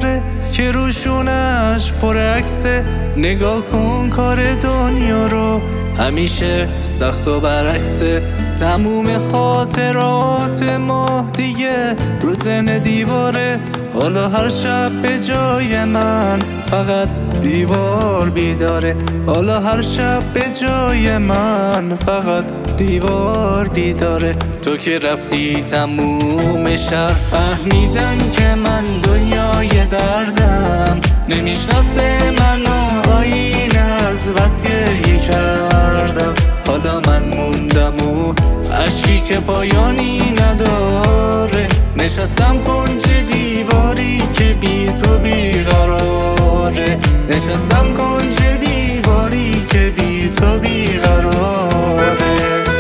دیواره که روشونش پر عکسه. نگاه کن کار دنیا رو، همیشه سخت و برعکسه. تموم خاطرات ما دیگه رو زن دیواره. حالا هر شب به جای من فقط دیوار بیداره. حالا هر شب به جای من فقط دیوار بیداره. تو که رفتی تموم شهر فهمیدن که من دنیای دردم. نمیشناسه منو آینه از بس گریه کردم. حالا من موندم و اشکی که پایانی نداره. نشستم کنج دیواری که بی تو بیقراره. نشستم کنج دیواری که بی تو بیقراره.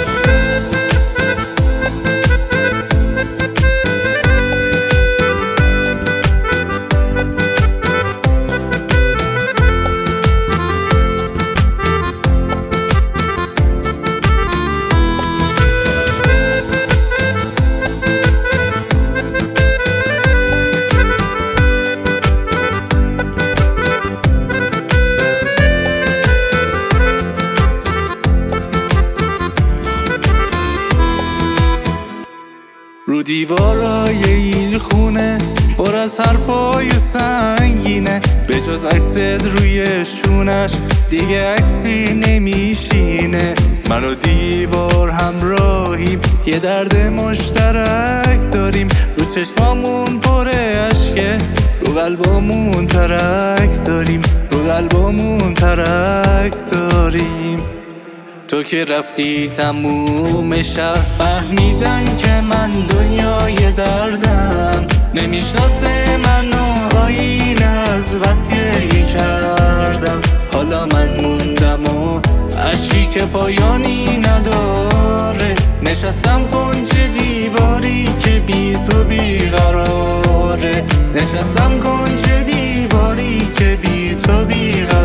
رو دیوارای این خونه پر از حرفای سنگینه. به جز عکست روی شونش دیگه عکسی نمیشینه. من و دیوار همراهیم، یه درد مشترک داریم. رو چشمامون پر اشکه، رو قلبامون ترک داریم. رو قلبامون ترک داریم. تو که رفتی تموم شهر فهمیدن که من دنیای دردم. نمیشناسه منو آینه از بس گریه کردم. حالا من موندم و اشکی که پایانی نداره. نشستم کنج دیواری که بی تو بیقراره. نشستم کنج دیواری که بی تو بیقراره.